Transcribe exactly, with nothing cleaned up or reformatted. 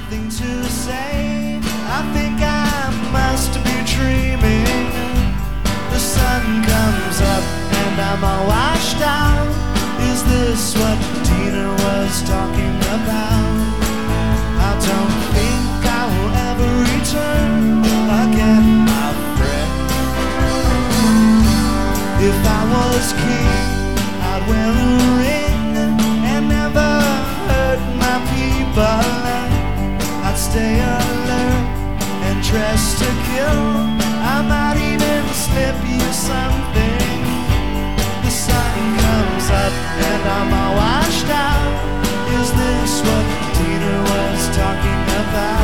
nothing to say. I think I must be dreaming. The sun comes up and I'm all washed out. Is this what Tina was talking about? I don't think I will ever return again, my friend. If I was king, I'd wear a ring and never hurt my people. I'd stay alert and dress to kill. I might even slip you something. The sun comes up and I'm all washed out. Is this what Tina was talking about?